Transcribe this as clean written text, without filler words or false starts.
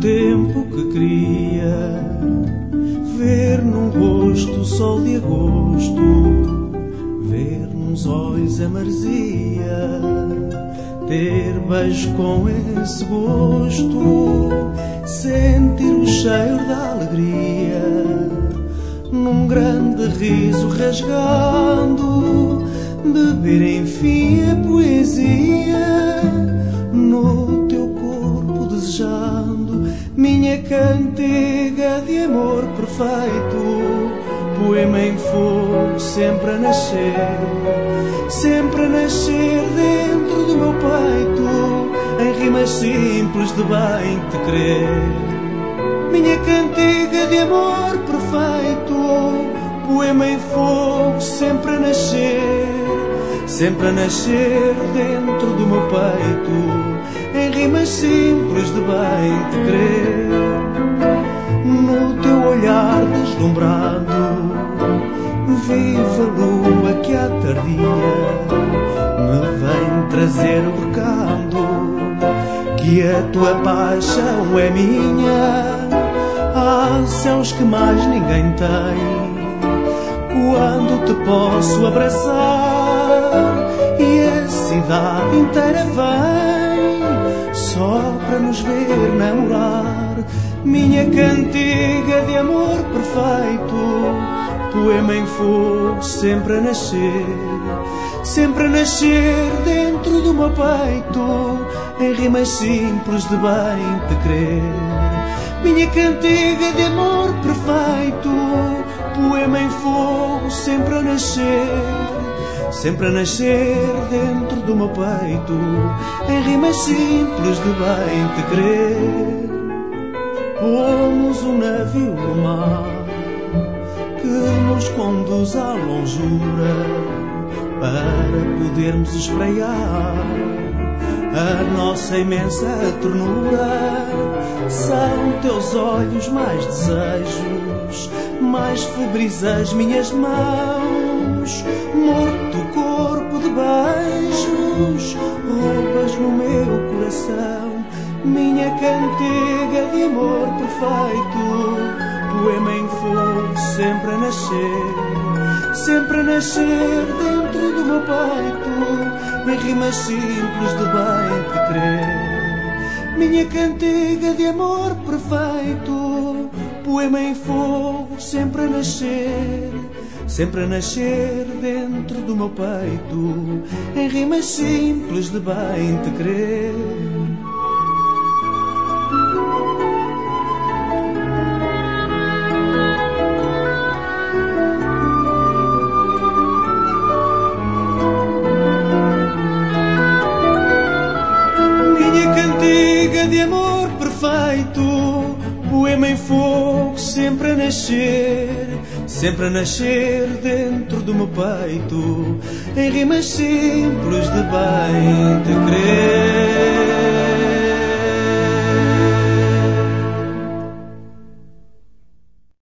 tempo que queria ver num rosto o sol de agosto, ver nos olhos a maresia, ter beijo com esse gosto, sentir o cheiro da alegria, num grande riso rasgando, beber enfim a poesia, no teu corpo desejando, minha cantiga de amor perfeito, poema em fogo sempre a nascer dentro do meu peito, em rimas simples de bem te querer. Minha cantiga de amor perfeito, poema em fogo sempre a nascer dentro do meu peito, em rimas simples de bem te querer. No teu olhar deslumbrado, viva a lua que à tardinha me vem trazer o recado que a tua paixão é minha. Há céus que mais ninguém tem, quando te posso abraçar, e a cidade inteira vem só para nos ver namorar. Minha cantiga de amor perfeito, poema em fogo sempre a nascer dentro do meu peito, em rimas simples de bem te querer. Minha cantiga de amor perfeito, poema em fogo sempre a nascer dentro do meu peito, em rimas simples de bem te querer. Pomos um navio no mar que nos conduz à longura, para podermos espreiar a nossa imensa ternura. São teus olhos mais desejos, mais febris as minhas mãos, morto o corpo de beijos, roubas no meu coração. Minha cantiga de amor perfeito, poema em fogo sempre a nascer dentro do meu peito, em rimas simples de bem te querer. Minha cantiga de amor perfeito, poema em fogo sempre a nascer dentro do meu peito, em rimas simples de bem te querer. De amor perfeito, poema em fogo sempre a nascer dentro do meu peito, em rimas simples de bem te querer.